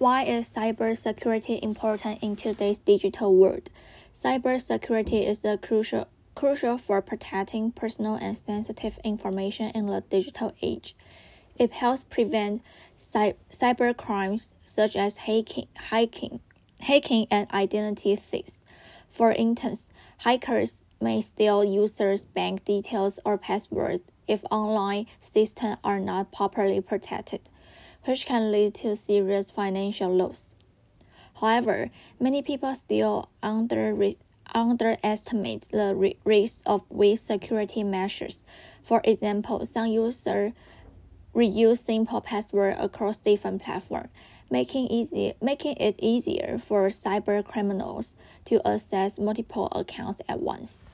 Why is cybersecurity important in today's digital world? Cybersecurity is crucial for protecting personal and sensitive information in the digital age. It helps prevent cybercrimes such as hacking, and identity theft. For instance, hackers may steal users' bank details or passwords if online systems are not properly protected, which can lead to serious financial loss. However, many people still underestimate the risk of weak security measures. For example, some users reuse simple passwords across different platforms, making it easier for cyber criminals to access multiple accounts at once.